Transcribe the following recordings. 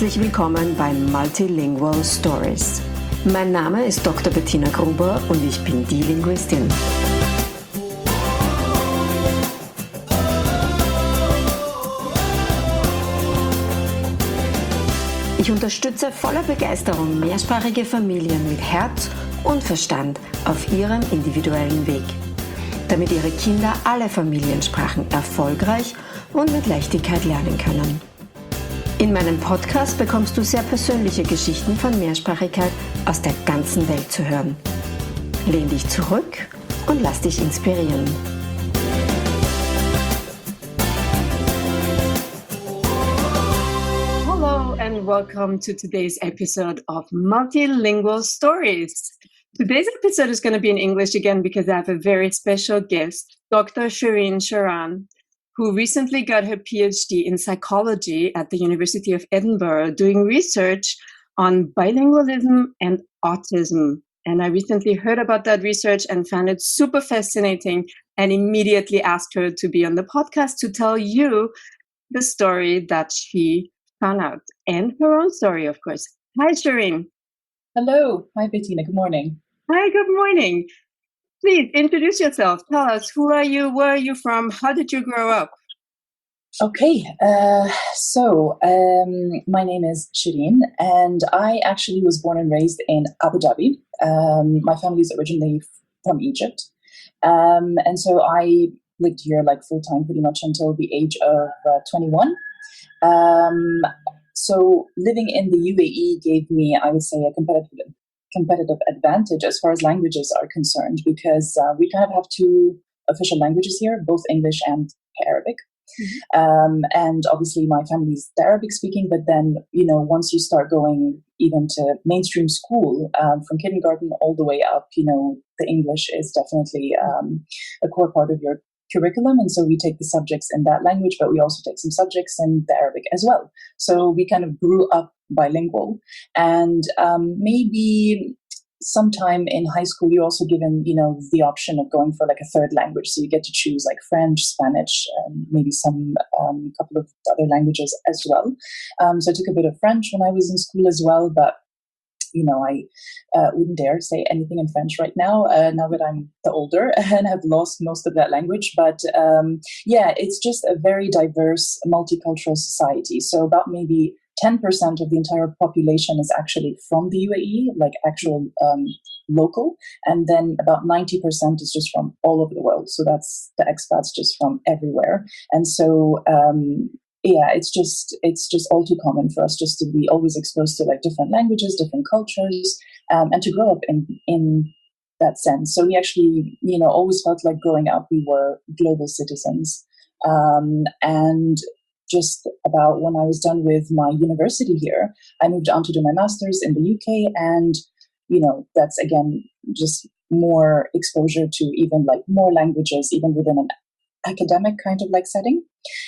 Herzlich willkommen bei Multilingual Stories. Mein Name ist Dr. Bettina Gruber und ich bin die Linguistin. Ich unterstütze voller Begeisterung mehrsprachige Familien mit Herz und Verstand auf ihrem individuellen Weg, damit ihre Kinder alle Familiensprachen erfolgreich und mit Leichtigkeit lernen können. In meinem Podcast bekommst du sehr persönliche Geschichten von Mehrsprachigkeit aus der ganzen Welt zu hören. Lehn dich zurück und lass dich inspirieren. Hello and welcome to today's episode of Multilingual Stories. Today's episode is going to be in English again because I have a very special guest, Dr. Shireen Sharan, who recently got her PhD in psychology at the University of Edinburgh, doing research on bilingualism and autism. And I recently heard about that research and found it super fascinating and immediately asked her to be on the podcast to tell you the story that she found out and her own story, of course. Hi, Shireen. Hello. Hi, Bettina. Good morning. Hi, good morning. Please introduce yourself. Tell us, who are you? Where are you from? How did you grow up? Okay. My name is Shireen, and I actually was born and raised in Abu Dhabi. My family is originally from Egypt. And so I lived here like full time pretty much until the age of 21. So living in the UAE gave me, I would say, a competitive advantage as far as languages are concerned, because we kind of have two official languages here, both English and Arabic. Mm-hmm. And obviously my family is Arabic speaking, but then, once you start going even to mainstream school, from kindergarten all the way up, the English is definitely a core part of your curriculum. And so we take the subjects in that language, but we also take some subjects in the Arabic as well. So we kind of grew up bilingual. And maybe sometime in high school, you're also given, the option of going for like a third language. So you get to choose like French, Spanish, maybe some couple of other languages as well. So I took a bit of French when I was in school as well, but I wouldn't dare say anything in French right now that I'm the older and have lost most of that language. But it's just a very diverse, multicultural society. So about maybe 10% of the entire population is actually from the UAE, like actual local. And then about 90% is just from all over the world. So that's the expats just from everywhere. And so it's just all too common for us just to be always exposed to like different languages, different cultures, and to grow up in that sense. So we actually, always felt like growing up, we were global citizens. And just about when I was done with my university here, I moved on to do my master's in the UK. And, that's again, just more exposure to even like more languages, even within an academic kind of like setting.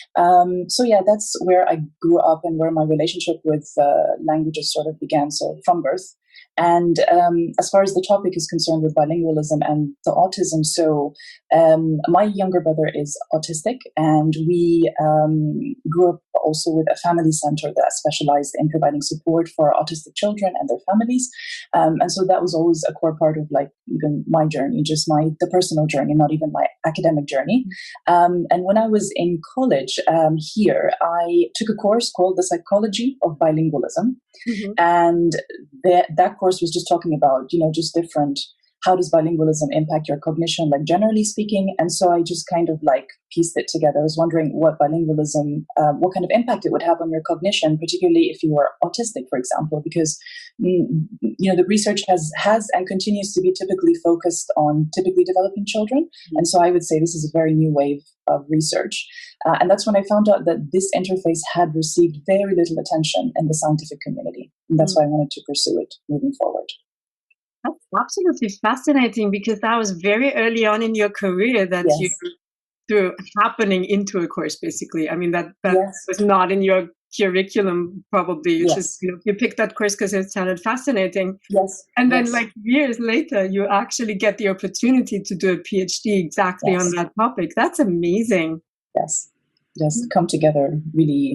That's where I grew up and where my relationship with languages sort of began. So from birth. And as far as the topic is concerned with bilingualism and the autism, so my younger brother is autistic, and we grew up also with a family center that specialized in providing support for autistic children and their families. And so that was always a core part of like even my journey, just the personal journey, not even my academic journey. And when I was in college here, I took a course called The Psychology of Bilingualism. Mm-hmm. And that course was just talking about, just different, how does bilingualism impact your cognition, like generally speaking. And so I just kind of like pieced it together. I was wondering what bilingualism, what kind of impact it would have on your cognition, particularly if you were autistic, for example, because, the research has and continues to be typically focused on typically developing children. Mm-hmm. And so I would say this is a very new wave of research. And that's when I found out that this interface had received very little attention in the scientific community. And that's why I wanted to pursue it moving forward. That's absolutely fascinating, because that was very early on in your career that you threw happening into a course, basically. I mean, that was not in your curriculum, probably. You just you picked that course because it sounded fascinating. Yes. And then like years later, you actually get the opportunity to do a PhD exactly on that topic. That's amazing. Yes. Just come together really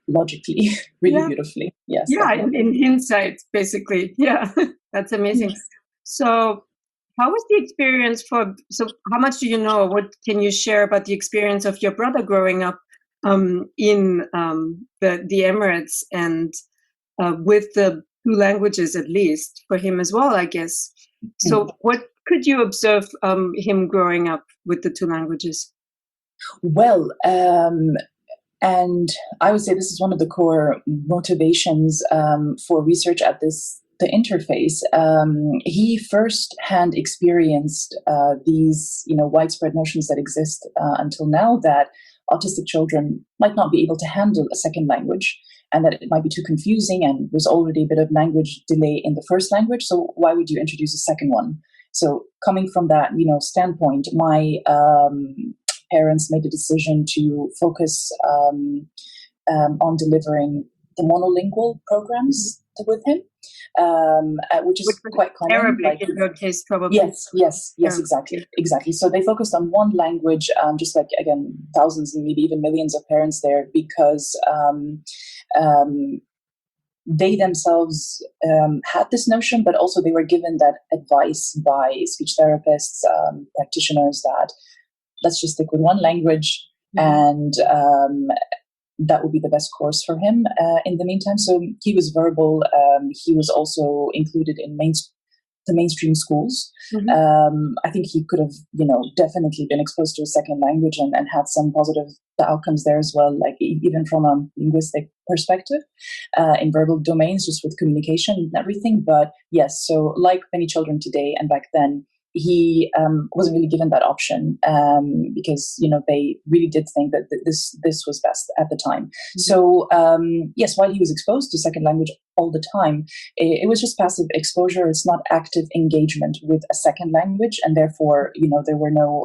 logically really Yeah. beautifully. Yes, Yeah, definitely. in hindsight, basically. Yeah, that's amazing. Yes. So, how was the experience for? So, how much do you know? What can you share about the experience of your brother growing up in the Emirates and with the two languages, at least for him as well, I guess. So, what could you observe him growing up with the two languages? Well, and I would say this is one of the core motivations for research at the interface. He first-hand experienced these, widespread notions that exist until now, that autistic children might not be able to handle a second language, and that it might be too confusing, and there's already a bit of language delay in the first language. So why would you introduce a second one? So coming from that, standpoint, my parents made a decision to focus on delivering the monolingual programs with him, which Which is was quite common. Arabic Like, in your case, probably. yes, Yeah. exactly. So they focused on one language, just like, again, thousands and maybe even millions of parents there, because they themselves had this notion, but also they were given that advice by speech therapists, practitioners, that let's just stick with one language, and that would be the best course for him in the meantime. So he was verbal. He was also included in the mainstream schools. I think he could have, definitely been exposed to a second language and had some positive outcomes there as well, like even from a linguistic perspective in verbal domains, just with communication and everything. But yes, so like many children today and back then, he wasn't really given that option because they really did think that this was best at the time. So yes, while he was exposed to second language all the time, it was just passive exposure. It's not active engagement with a second language, and therefore there were no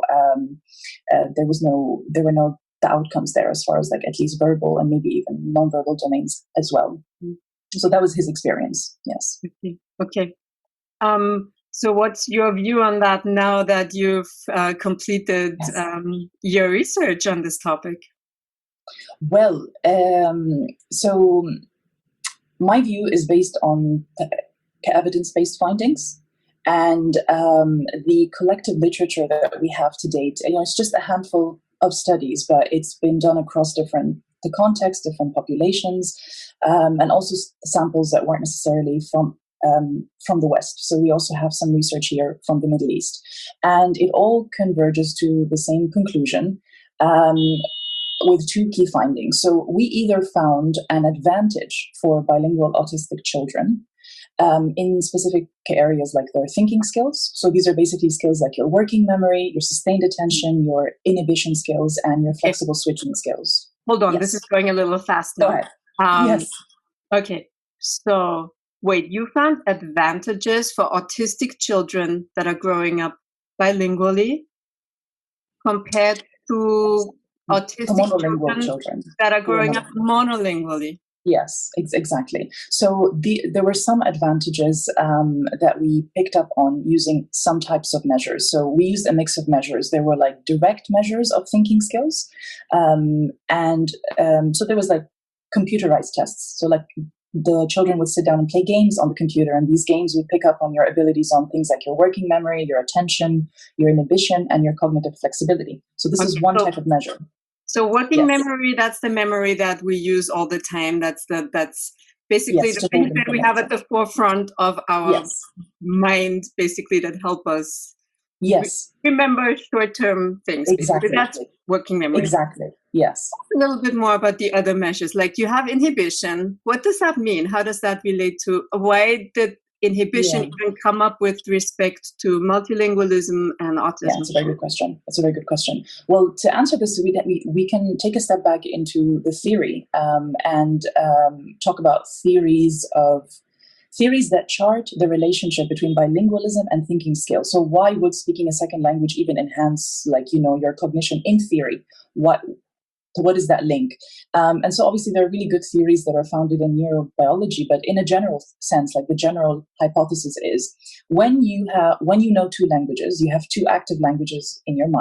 the outcomes there as far as like at least verbal and maybe even nonverbal domains as well. So that was his experience. Yes. Okay. So what's your view on that now that you've completed your research on this topic? Well, so my view is based on evidence-based findings and the collective literature that we have to date. It's just a handful of studies, but it's been done across the context, different populations, and also samples that weren't necessarily from the West. So we also have some research here from the Middle East. And it all converges to the same conclusion with two key findings. So we either found an advantage for bilingual autistic children in specific areas like their thinking skills. So these are basically skills like your working memory, your sustained attention, your inhibition skills, and your flexible switching skills. Hold on, this is going a little fast now. Go ahead. Yes. Okay, so wait, you found advantages for autistic children that are growing up bilingually compared to autistic children that are growing up monolingually? Yes, exactly. So there were some advantages that we picked up on using some types of measures. So we used a mix of measures. There were like direct measures of thinking skills. So there was like computerized tests. So like the children would sit down and play games on the computer, and these games would pick up on your abilities on things like your working memory, your attention, your inhibition, and your cognitive flexibility. So this is one type of measure. So working memory, that's the memory that we use all the time. That's basically the things that we have at the forefront of our mind, basically, that help us remember short-term things. Exactly. That's working memory. Exactly. Yes. A little bit more about the other measures. Like you have inhibition. What does that mean? How does that relate to why did inhibition even come up with respect to multilingualism and autism? Yeah, that's a very good question. Well, to answer this, we can take a step back into the theory and talk about theories that chart the relationship between bilingualism and thinking skills. So why would speaking a second language even enhance, your cognition in theory? What is that link? And so obviously there are really good theories that are founded in neurobiology, but in a general sense, like the general hypothesis is when you know two languages, you have two active languages in your mind,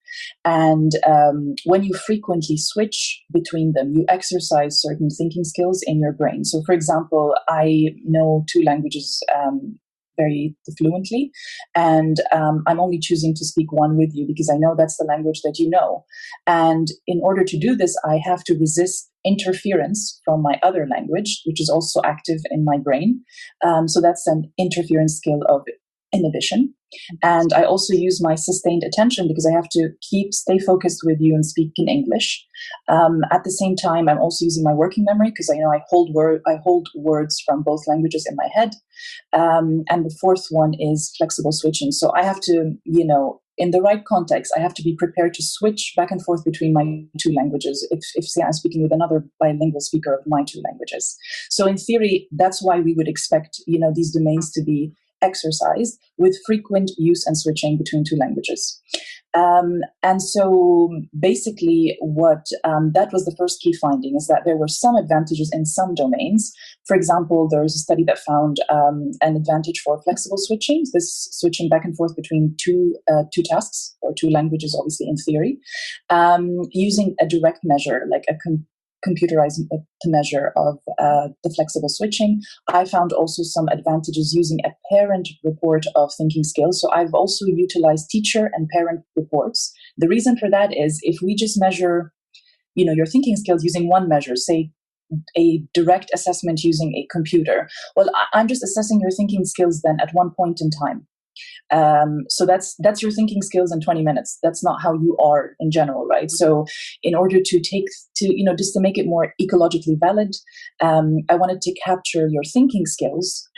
And when you frequently switch between them, you exercise certain thinking skills in your brain. So, for example, I know 2 languages very fluently, and I'm only choosing to speak one with you because I know that's the language that you know. And in order to do this, I have to resist interference from my other language, which is also active in my brain. So that's an interference skill of inhibition. And I also use my sustained attention because I have to stay focused with you and speak in English. At the same time, I'm also using my working memory because I know I hold words from both languages in my head. And the fourth one is flexible switching. So I have to, in the right context, I have to be prepared to switch back and forth between my 2 languages if say I'm speaking with another bilingual speaker of my 2 languages. So in theory, that's why we would expect, these domains to be exercised with frequent use and switching between 2 languages. And so basically that was the first key finding, is that there were some advantages in some domains. For example, there was a study that found an advantage for flexible switching, this switching back and forth between two tasks or 2 languages, obviously in theory, using a direct measure like a computerized measure of the flexible switching. I found also some advantages using a parent report of thinking skills. So I've also utilized teacher and parent reports. The reason for that is if we just measure, your thinking skills using one measure, say a direct assessment using a computer, well, I'm just assessing your thinking skills then at one point in time. So that's your thinking skills in 20 minutes. That's not how you are in general, right? So in order to just to make it more ecologically valid, I wanted to capture your thinking skills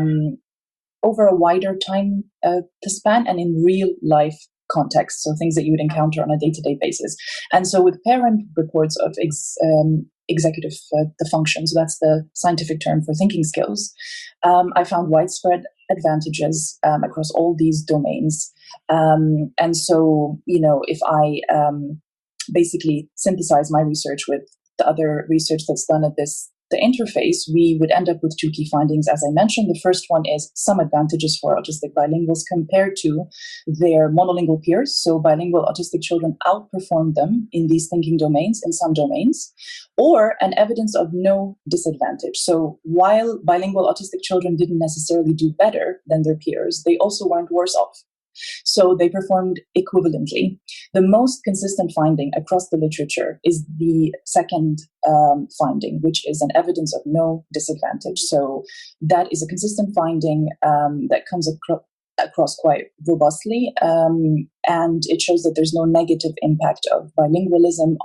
over a wider time span and in real life context. So things that you would encounter on a day-to-day basis. And so with parent reports of executive the function, so that's the scientific term for thinking skills, I found widespread advantages across all these domains. And so, if I basically synthesize my research with the other research that's done at the interface, we would end up with 2 key findings. As I mentioned, the first one is some advantages for autistic bilinguals compared to their monolingual peers. So bilingual autistic children outperform them in these thinking domains, in some domains, or an evidence of no disadvantage. So while bilingual autistic children didn't necessarily do better than their peers, they also weren't worse off. So they performed equivalently. The most consistent finding across the literature is the second finding, which is an evidence of no disadvantage. So that is a consistent finding that comes across quite robustly, and it shows that there's no negative impact of bilingualism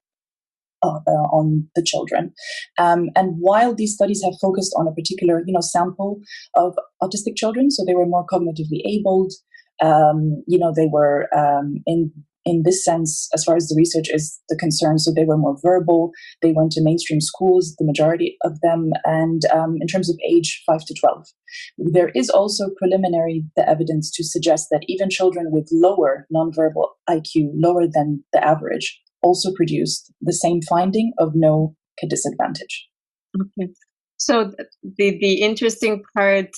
on the children. And while these studies have focused on a particular sample of autistic children, so they were more cognitively abled, they were in this sense, as far as the research is concerned, so they were more verbal, they went to mainstream schools, the majority of them, and in terms of age 5 to 12. There is also preliminary evidence to suggest that even children with lower nonverbal IQ, lower than the average, also produced the same finding of no disadvantage. Okay. So the interesting part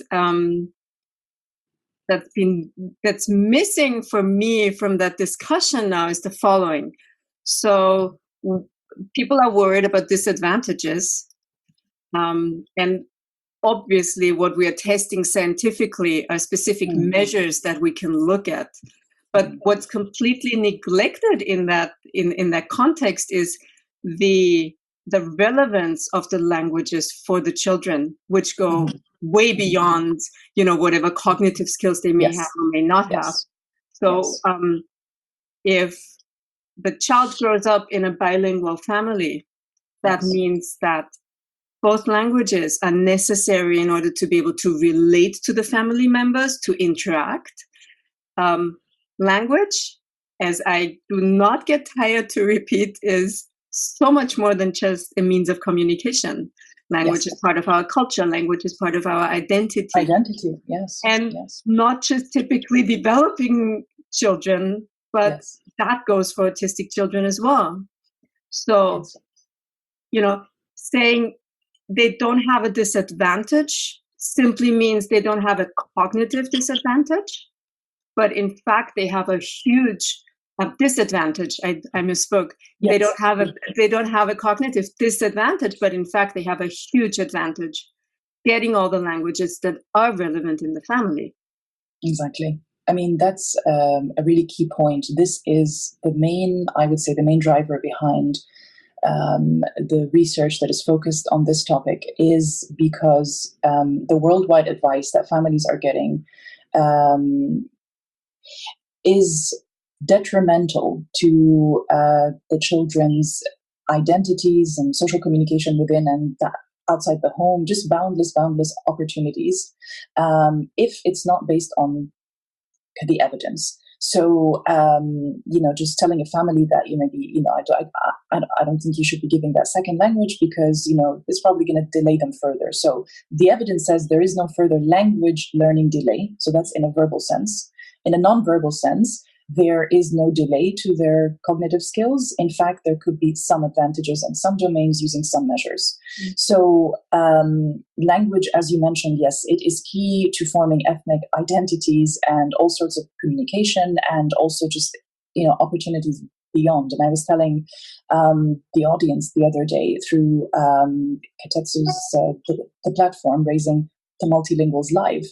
that's missing for me from that discussion now is the following. So people are worried about disadvantages, and obviously what we are testing scientifically are specific measures that we can look at. But what's completely neglected in that context is the relevance of the languages for the children, which go way beyond, whatever cognitive skills they may have or may not have. So if the child grows up in a bilingual family, that means that both languages are necessary in order to be able to relate to the family members, to interact. Language, as I do not get tired to repeat, is so much more than just a means of communication. Language is part of our culture. Language is part of our identity. And not just typically developing children, but that goes for autistic children as well. So, saying they don't have a disadvantage simply means they don't have a cognitive disadvantage. But in fact, they have a huge disadvantage. I misspoke. Yes. They don't have a cognitive disadvantage, but in fact they have a huge advantage getting all the languages that are relevant in the family. Exactly. I mean, that's a really key point. This is the main driver behind the research that is focused on this topic, is because the worldwide advice that families are getting is detrimental to the children's identities and social communication within and outside the home, just boundless opportunities, if it's not based on the evidence. So, just telling a family that, I don't think you should be giving that second language because, it's probably going to delay them further. So the evidence says there is no further language learning delay. So that's in a verbal sense. In a non-verbal sense, there is no delay to their cognitive skills. In fact, there could be some advantages in some domains using some measures. Mm-hmm. So language, as you mentioned, yes, it is key to forming ethnic identities and all sorts of communication and also just, opportunities beyond. And I was telling the audience the other day through Katetsu's the platform, Raising the Multilinguals Live,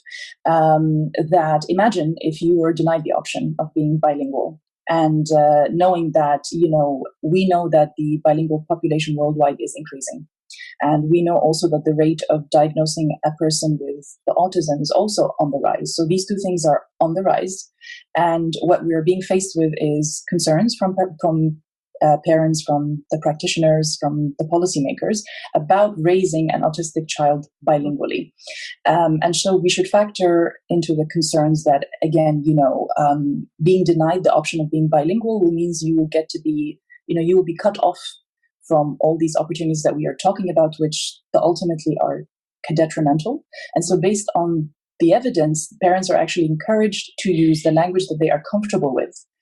that imagine if you were denied the option of being bilingual and knowing that, we know that the bilingual population worldwide is increasing. And we know also that the rate of diagnosing a person with the autism is also on the rise. So these two things are on the rise. And what we're being faced with is concerns from parents, from the practitioners, from the policymakers about raising an autistic child bilingually. And so we should factor into the concerns that, again, being denied the option of being bilingual means you will get to be, you will be cut off from all these opportunities that we are talking about, which ultimately are detrimental. And so based on the evidence, parents are actually encouraged to use the language that they are comfortable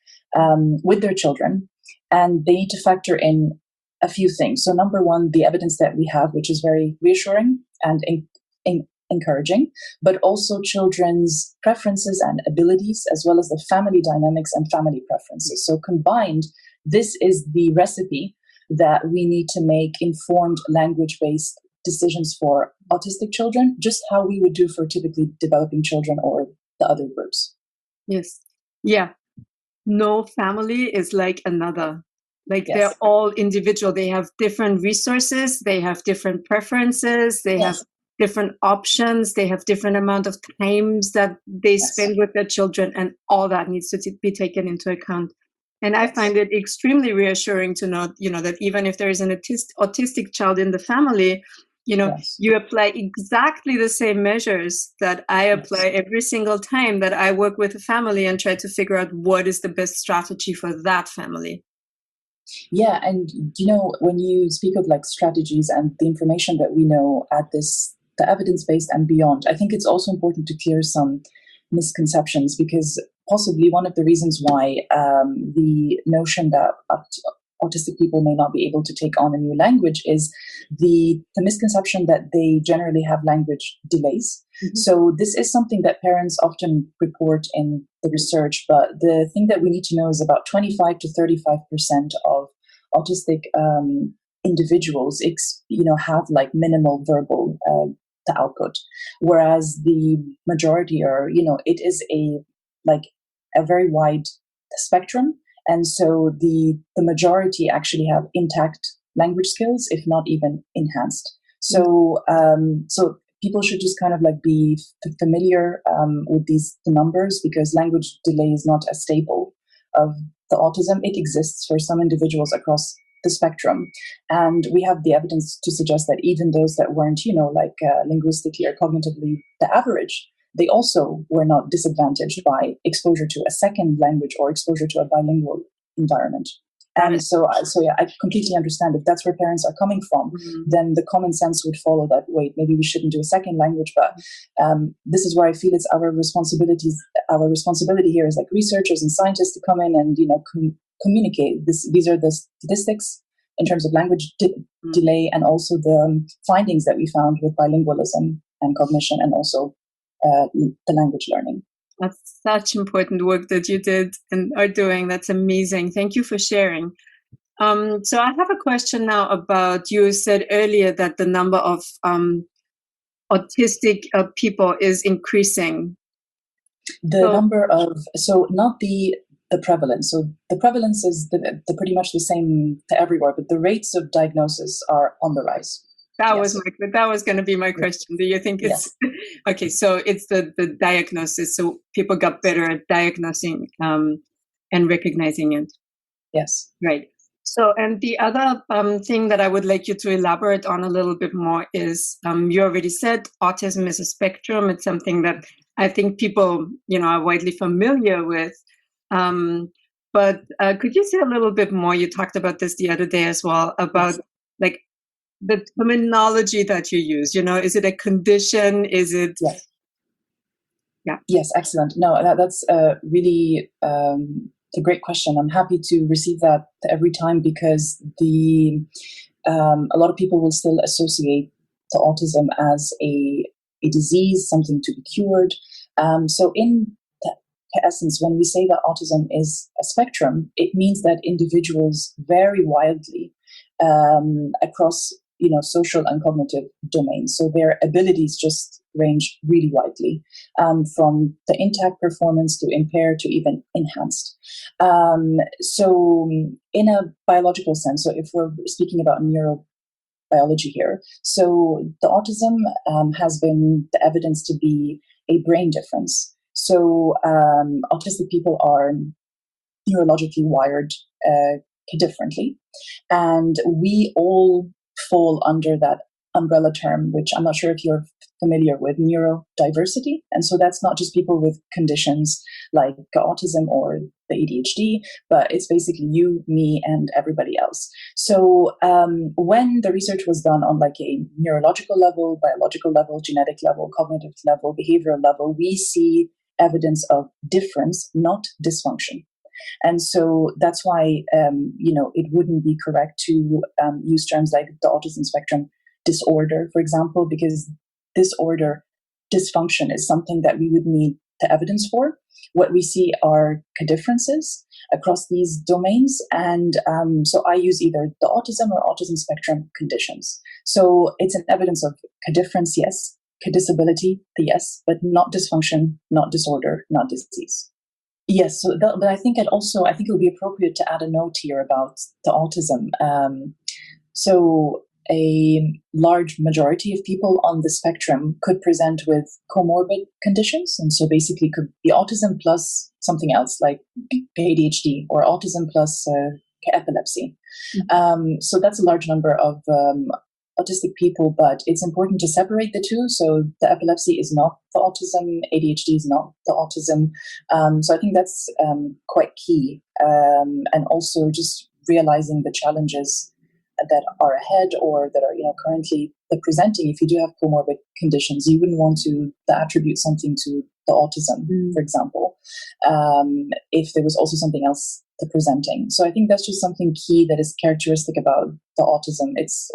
with their children. And they need to factor in a few things. So number one, the evidence that we have, which is very reassuring and encouraging, but also children's preferences and abilities, as well as the family dynamics and family preferences. So combined, this is the recipe that we need to make informed language-based decisions for autistic children, just how we would do for typically developing children or the other groups. Yes. Yeah. No family is like another. Like yes. They're all individual. They have different resources. They have different preferences. They have different options. They have different amount of times that they spend with their children, and all that needs to be taken into account. And I find it extremely reassuring to know, that even if there is an autistic child in the family, you apply exactly the same measures that I apply every single time that I work with a family and try to figure out what is the best strategy for that family. Yeah. And, when you speak of like strategies and the information that we know at the evidence-based and beyond, I think it's also important to clear some misconceptions, because possibly one of the reasons why the notion that autistic people may not be able to take on a new language is the misconception that they generally have language delays. Mm-hmm. So this is something that parents often report in the research, but the thing that we need to know is about 25 to 35% of autistic individuals, have like minimal verbal the output, whereas the majority are, it is a very wide spectrum. And so the majority actually have intact language skills, if not even enhanced. So so people should just kind of be familiar with the numbers, because language delay is not a staple of the autism. It exists for some individuals across the spectrum. And we have the evidence to suggest that even those that weren't, linguistically or cognitively the average, they also were not disadvantaged by exposure to a second language or exposure to a bilingual environment. And so I completely understand if that's where parents are coming from, then the common sense would follow that, wait, maybe we shouldn't do a second language. But this is where I feel it's our responsibility here as researchers and scientists to come in and, communicate this. These are the statistics in terms of language delay, and also the findings that we found with bilingualism and cognition, and also the language learning. That's such important work that you did and are doing. That's amazing. Thank you for sharing. So I have a question now about, you said earlier that the number of autistic people is increasing. The number of, so not the prevalence. So the prevalence is the pretty much the same to everywhere, but the rates of diagnosis are on the rise. That was going to be my question. Do you think it's okay? So it's the diagnosis. So people got better at diagnosing and recognizing it. Yes. Right. So, and the other thing that I would like you to elaborate on a little bit more is, you already said autism is a spectrum. It's something that I think people, are widely familiar with. But could you say a little bit more? You talked about this the other day as well, about like the terminology that you use. Is it a condition? Is it? Yes. Yeah. Yes, excellent. No, that's really a great question. I'm happy to receive that every time, because a lot of people will still associate the autism as a disease, something to be cured. So in essence, when we say that autism is a spectrum, it means that individuals vary wildly across social and cognitive domains. So their abilities just range really widely, from the intact performance to impaired to even enhanced. So in a biological sense, so if we're speaking about neurobiology here, so the autism has been the evidence to be a brain difference. So autistic people are neurologically wired differently, and we all fall under that umbrella term, which I'm not sure if you're familiar with, neurodiversity. And so that's not just people with conditions like autism or the ADHD, but it's basically you, me, and everybody else. So when the research was done on like a neurological level, biological level, genetic level, cognitive level, behavioral level, we see evidence of difference, not dysfunction. And so that's why, it wouldn't be correct to use terms like the autism spectrum disorder, for example, because disorder, dysfunction is something that we would need the evidence for. What we see are differences across these domains. And so I use either the autism or autism spectrum conditions. So it's an evidence of difference, yes, disability, yes, but not dysfunction, not disorder, not disease. Yes, so but I think it would be appropriate to add a note here about the autism. So a large majority of people on the spectrum could present with comorbid conditions, and so basically could be autism plus something else like ADHD, or autism plus epilepsy. Mm-hmm. So that's a large number of autistic people, but it's important to separate the two. So the epilepsy is not the autism, ADHD is not the autism. So I think that's quite key. And also just realizing the challenges that are ahead, or that are currently presenting. If you do have comorbid conditions, you wouldn't want to attribute something to the autism, for example, if there was also something else presenting. So I think that's just something key that is characteristic about the autism. It's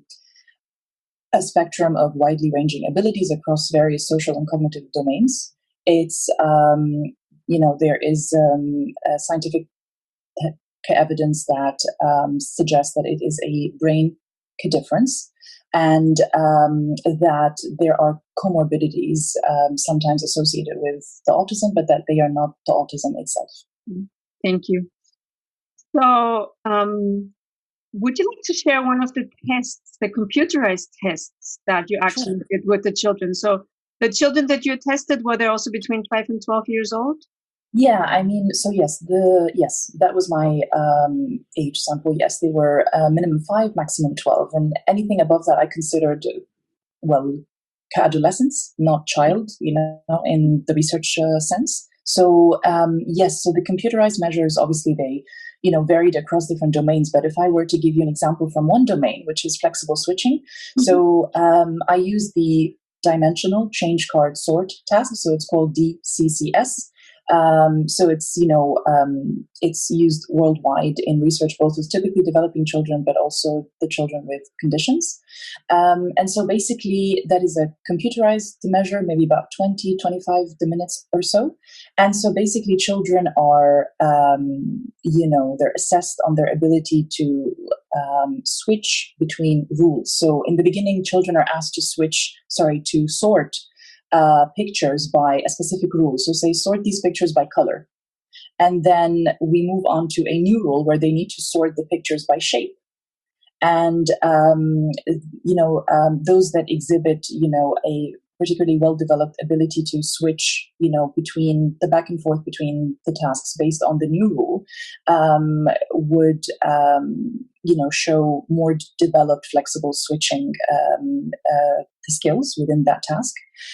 a spectrum of widely ranging abilities across various social and cognitive domains. It's, there is scientific evidence that suggests that it is a brain difference, and that there are comorbidities sometimes associated with the autism, but that they are not the autism itself. Thank you. So, would you like to share one of the tests, the computerized tests that you actually did with the children? So the children that you tested, were they also between 5 and 12 years old? Yeah, I mean, so yes, that was my age sample. Yes, they were minimum 5, maximum 12, and anything above that I considered, adolescence, not child, in the research sense. So yes, so the computerized measures, obviously they varied across different domains. But if I were to give you an example from one domain, which is flexible switching, so I use the dimensional change card sort task. So it's called DCCS. So it's used worldwide in research, both with typically developing children, but also the children with conditions. And so basically that is a computerized measure, maybe about 20, 25 the minutes or so. And so basically children are, they're assessed on their ability to switch between rules. So in the beginning, children are asked to sort pictures by a specific rule. So say sort these pictures by color. And then we move on to a new rule where they need to sort the pictures by shape. And, those that exhibit, a particularly well-developed ability to switch, between the back and forth between the tasks based on the new rule, would, show more developed, flexible switching skills within that task.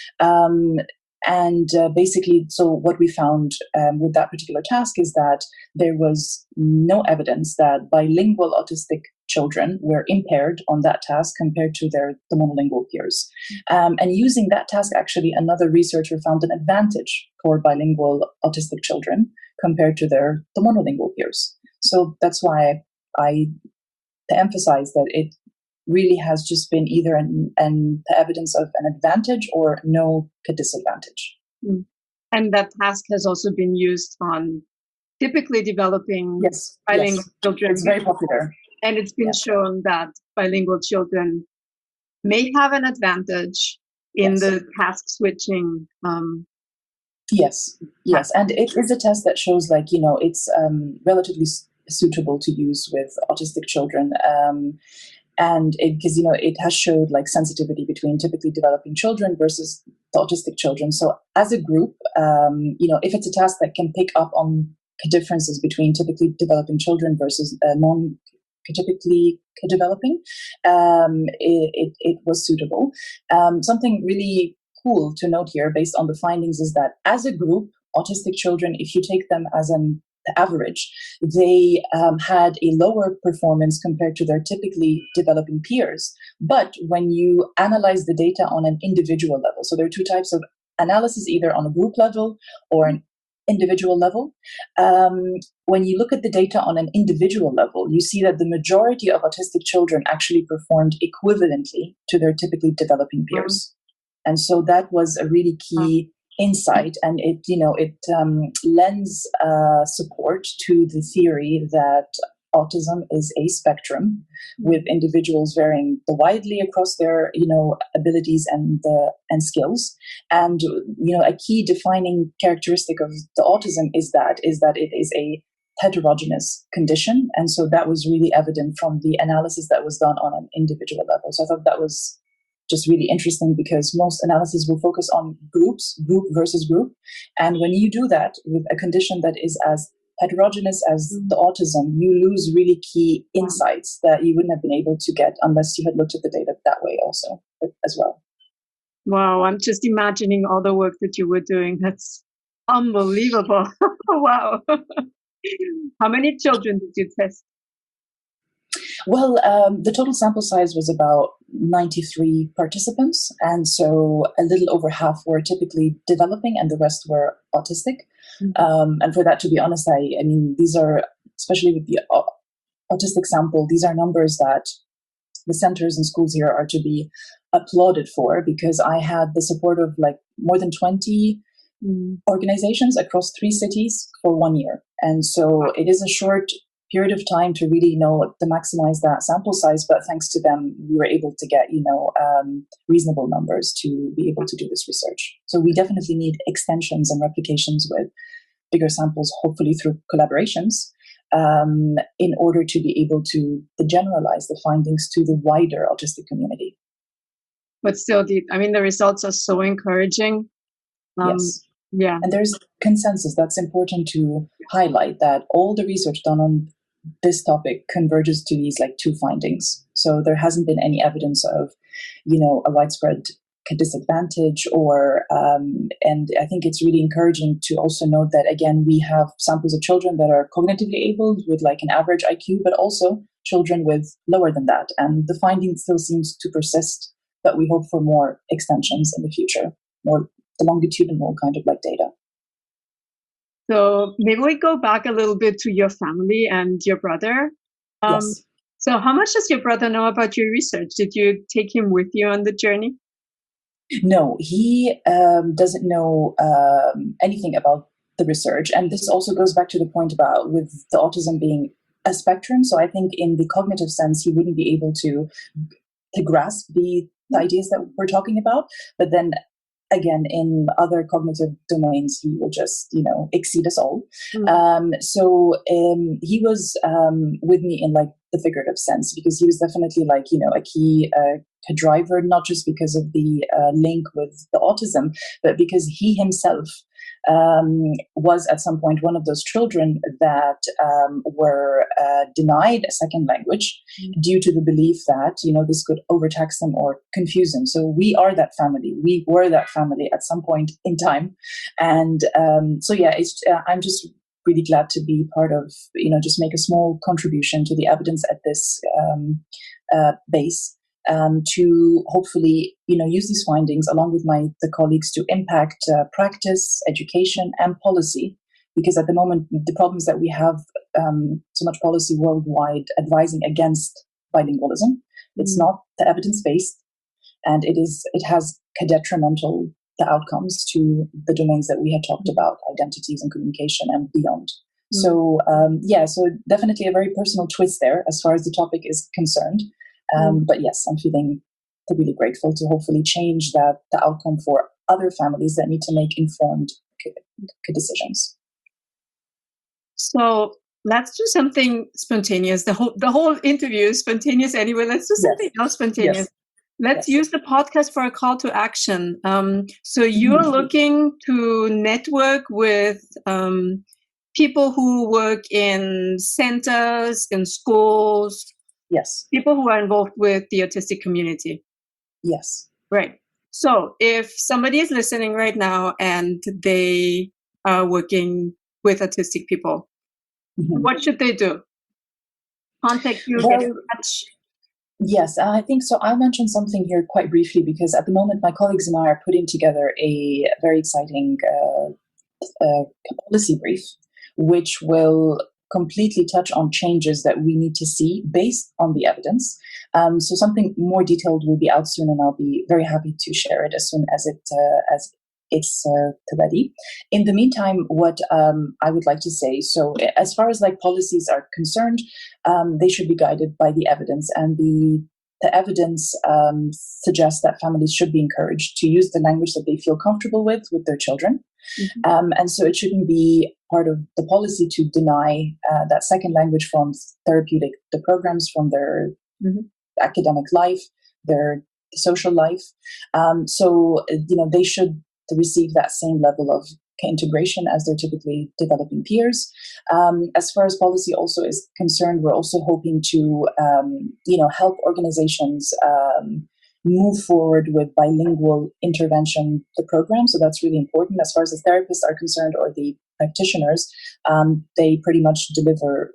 Basically, so what we found with that particular task is that there was no evidence that bilingual autistic children were impaired on that task compared to the monolingual peers. And using that task, actually, another researcher found an advantage for bilingual autistic children compared to the monolingual peers. So that's why I emphasize that it really has just been either the evidence of an advantage or no disadvantage. And that task has also been used on typically developing bilingual children. It's very popular. And it's been shown that bilingual children may have an advantage in the task switching. Yes. And it is a test that shows it's relatively suitable to use with autistic children. And because it has showed sensitivity between typically developing children versus the autistic children. So as a group, if it's a task that can pick up on differences between typically developing children versus non-typically developing, it was suitable. Something really cool to note here, based on the findings, is that as a group, autistic children, if you take them as an average, they had a lower performance compared to their typically developing peers. But when you analyze the data on an individual level, so there are two types of analysis, either on a group level or an individual level. When you look at the data on an individual level, you see that the majority of autistic children actually performed equivalently to their typically developing peers. And so that was a really key insight, and it lends support to the theory that autism is a spectrum with individuals varying widely across their abilities and skills. And a key defining characteristic of the autism is that it is a heterogeneous condition, and so that was really evident from the analysis that was done on an individual level. So I thought that was just really interesting, because most analysis will focus on group versus group. And when you do that with a condition that is as heterogeneous as the autism, you lose really key insights that you wouldn't have been able to get unless you had looked at the data that way also as well. Wow, I'm just imagining all the work that you were doing. That's unbelievable. Wow. How many children did you test? Well, the total sample size was about 93 participants. And so a little over half were typically developing and the rest were autistic. And for that, to be honest, I mean, these are, especially with the autistic sample, these are numbers that the centers and schools here are to be applauded for, because I had the support of more than 20 organizations across 3 cities for 1 year. And so it is a short period of time to really to maximize that sample size, but thanks to them, we were able to get reasonable numbers to be able to do this research. So we definitely need extensions and replications with bigger samples, hopefully through collaborations, in order to be able to generalize the findings to the wider autistic community. But still, the results are so encouraging. Yes. Yeah. And there's consensus. That's important to highlight, that all the research done on this topic converges to these 2 findings. So there hasn't been any evidence of, a widespread disadvantage or, and I think it's really encouraging to also note that, again, we have samples of children that are cognitively abled with an average IQ, but also children with lower than that. And the finding still seems to persist, but we hope for more extensions in the future, more the longitudinal kind of data. So maybe we go back a little bit to your family and your brother. Yes. So how much does your brother know about your research? Did you take him with you on the journey? No, he doesn't know anything about the research. And this also goes back to the point about with the autism being a spectrum. So I think in the cognitive sense, he wouldn't be able to grasp the ideas that we're talking about. But then again, in other cognitive domains, he will just, exceed us all. So he was with me in like the figurative sense, because he was definitely like, a key driver, not just because of the link with the autism, but because he himself was at some point one of those children that were denied a second language due to the belief that, this could overtax them or confuse them. So we are that family. We were that family at some point in time. And I'm just really glad to be part of, just make a small contribution to the evidence at this base. To hopefully, use these findings along with the colleagues to impact practice, education, and policy. Because at the moment, the problem is that we have so much policy worldwide advising against bilingualism. It's not the evidence-based, and it has detrimental the outcomes to the domains that we had talked about, identities and communication and beyond. So so definitely a very personal twist there as far as the topic is concerned. But yes, I'm feeling really grateful to hopefully change the outcome for other families that need to make informed decisions. So let's do something spontaneous. The whole interview is spontaneous anyway. Let's do something else spontaneous. Yes. Let's use the podcast for a call to action. So you're looking to network with people who work in centers, in schools. Yes. People who are involved with the autistic community. Yes. Right. So if somebody is listening right now and they are working with autistic people, what should they do? Contact you, get in touch? Yes, I think so. I'll mention something here quite briefly, because at the moment my colleagues and I are putting together a very exciting policy brief, which will completely touch on changes that we need to see based on the evidence. So something more detailed will be out soon, and I'll be very happy to share it as soon as it's ready. In the meantime, what I would like to say, so as far as like policies are concerned, they should be guided by the evidence, and the evidence suggests that families should be encouraged to use the language that they feel comfortable with their children. And so it shouldn't be part of the policy to deny that second language from the programs, from their academic life, their social life. So they should receive that same level of integration as their typically developing peers. As far as policy also is concerned, we're also hoping to help organizations move forward with bilingual intervention the program. So that's really important. As far as the therapists are concerned, or the practitioners, they pretty much deliver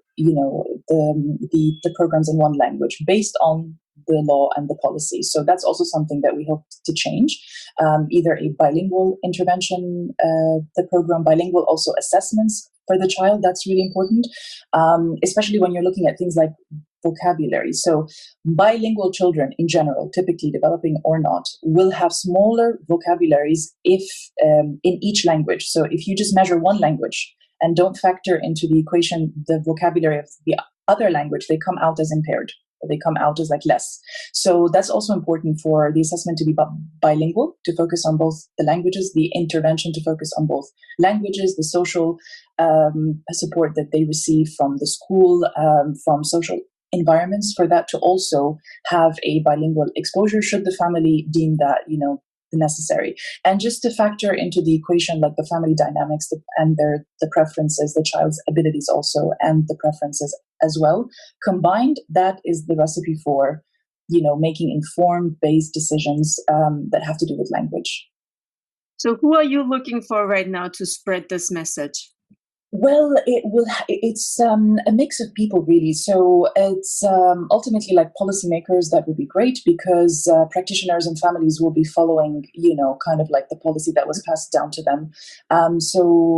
the programs in one language based on the law and the policy. So that's also something that we hope to change. Either a bilingual intervention, the program, bilingual also assessments for the child. That's really important, especially when you're looking at things like vocabulary. So bilingual children in general, typically developing or not, will have smaller vocabularies if in each language. So if you just measure one language and don't factor into the equation the vocabulary of the other language, they come out as impaired. They come out as like less. So that's also important for the assessment to be bilingual, to focus on both the languages, the intervention to focus on both languages, the social support that they receive from the school, from social environments, for that to also have a bilingual exposure should the family deem that, necessary. And just to factor into the equation, like the family dynamics and the preferences, the child's abilities also, and the preferences as well. Combined, that is the recipe for, making informed based decisions that have to do with language. So who are you looking for right now to spread this message? Well, it's a mix of people, really. So it's ultimately like policymakers. That would be great, because practitioners and families will be following, kind of like the policy that was passed down to them. So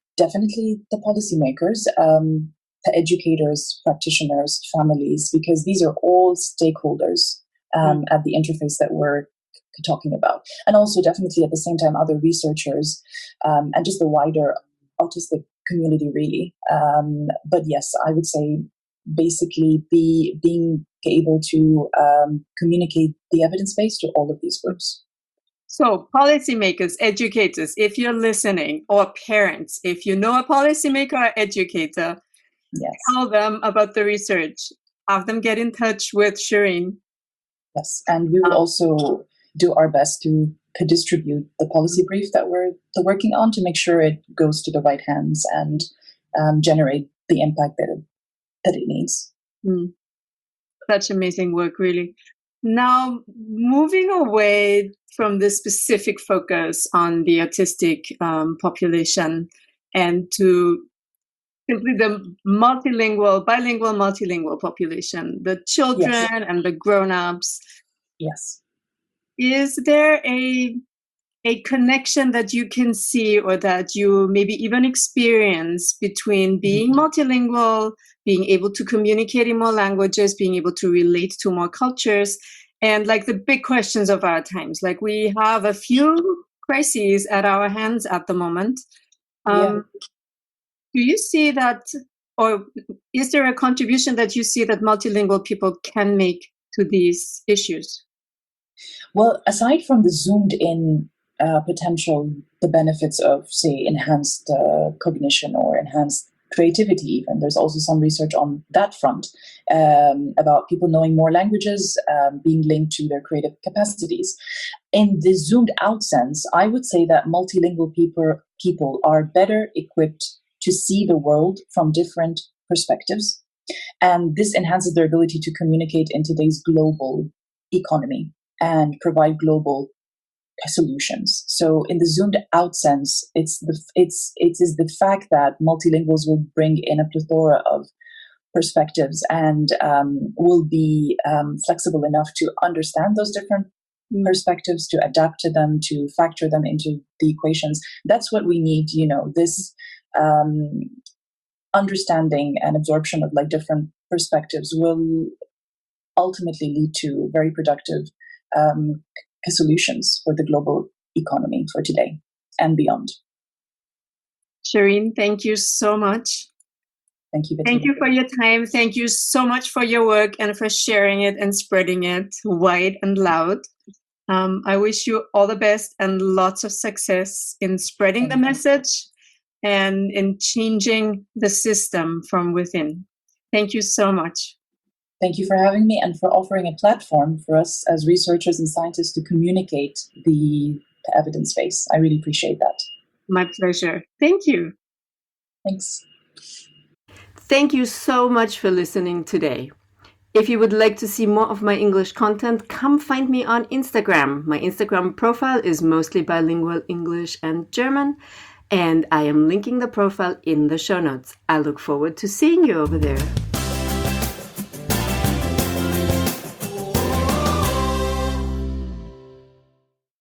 Definitely the policymakers, the educators, practitioners, families, because these are all stakeholders at the interface that we're talking about. And also definitely at the same time, other researchers and just the wider autistic community, really. But yes, I would say basically being able to communicate the evidence base to all of these groups. So policymakers, educators, if you're listening, or parents, if you know a policymaker or educator, yes, tell them about the research. Have them get in touch with Shireen. Yes, and we will also do our best to distribute the policy brief that we're working on to make sure it goes to the right hands and generate the impact that it needs. Such amazing work, really. Now, moving away from the specific focus on the autistic population and to simply the bilingual, multilingual population, the children and the grown-ups. Yes. Is there a connection that you can see or that you maybe even experience between being multilingual, being able to communicate in more languages, being able to relate to more cultures, and like the big questions of our times? Like we have a few crises at our hands at the moment. Do you see that, or is there a contribution that you see that multilingual people can make to these issues? Well, aside from the zoomed in potential, the benefits of, say, enhanced cognition or enhanced creativity, even, there's also some research on that front about people knowing more languages being linked to their creative capacities. In the zoomed out sense, I would say that multilingual people are better equipped to see the world from different perspectives. And this enhances their ability to communicate in today's global economy and provide global solutions. So in the zoomed out sense, it is the fact that multilinguals will bring in a plethora of perspectives and will be flexible enough to understand those different perspectives, to adapt to them, to factor them into the equations. That's what we need, this understanding and absorption of like different perspectives will ultimately lead to very productive solutions for the global economy for today and beyond. Shireen, thank you so much. Thank you, Bettina. Thank you for your time. Thank you so much for your work and for sharing it and spreading it wide and loud. I wish you all the best and lots of success in spreading the message and in changing the system from within. Thank you so much. Thank you for having me and for offering a platform for us as researchers and scientists to communicate the evidence base. I really appreciate that. My pleasure. Thank you. Thanks. Thank you so much for listening today. If you would like to see more of my English content, come find me on Instagram. My Instagram profile is mostly bilingual English and German, and I am linking the profile in the show notes. I look forward to seeing you over there.